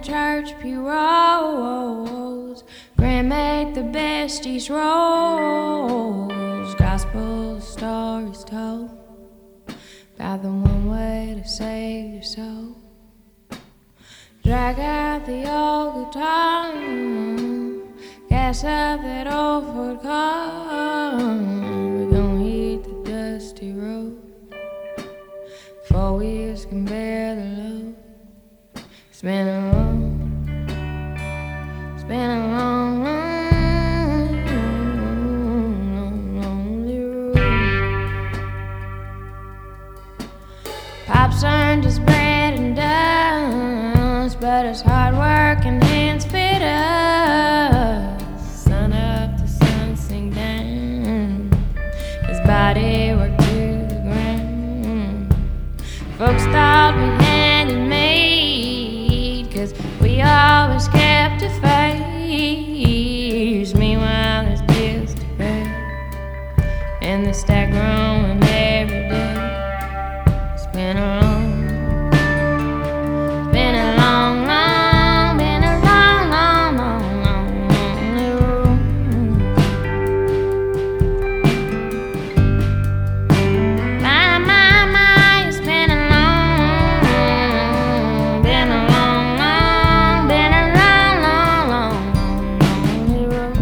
church pew rolls, Grand made the best East rolls. Gospel stories told about the one way to save your soul. Drag out the old guitar, gas up that old Ford car. We're gonna hit the dusty road, 4 wheels can bear the load. It's been a long, lonely road. Pop's earned his bread and dust, but his hard work and hands fit us. Sun up to sun sink down, his body worked to the ground. Folks thought we had it made, 'cause we always kept a face. Meanwhile there's bills to pay, and the stack growing every day. It's been a long, been a long, long, been a long, long, long, long, lonely road. My, it's been a long, been a long, long, been a long, long, long, lonely road.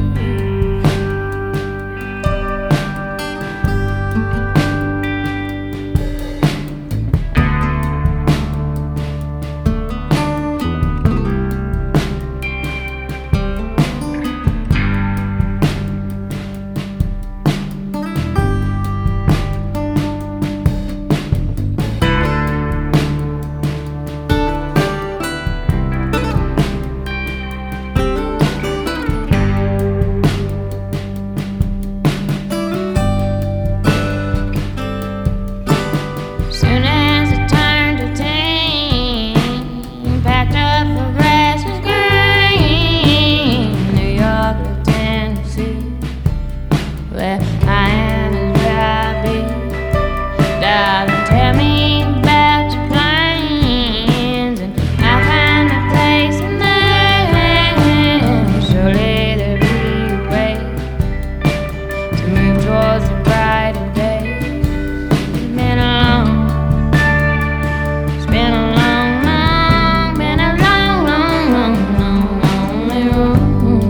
Soon as I turned to 10, packed up the grass was green. New York to Tennessee, where I am is where I be. Darling, tell me about your plans, and I'll find a place in there. Surely there'll be a way to move towards the brighter day. It's been a long, it's been a long, long, been a long, long, long, long, lonely road.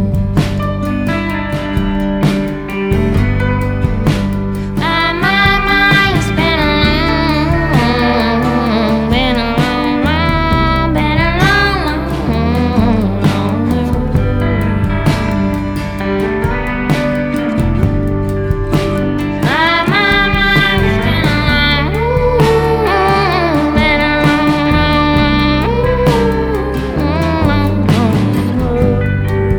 My, it's been a long, been a long, long, been a long, long, lonely road. My, it's been a long, been a long, long, lonely road.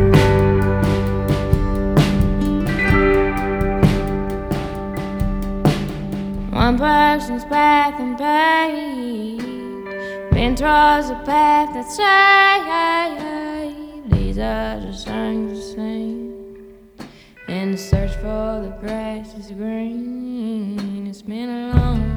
One person's path and paved, been towards a path that's saved. These are just songs to sing, in the search for the grass is green. It's been a long,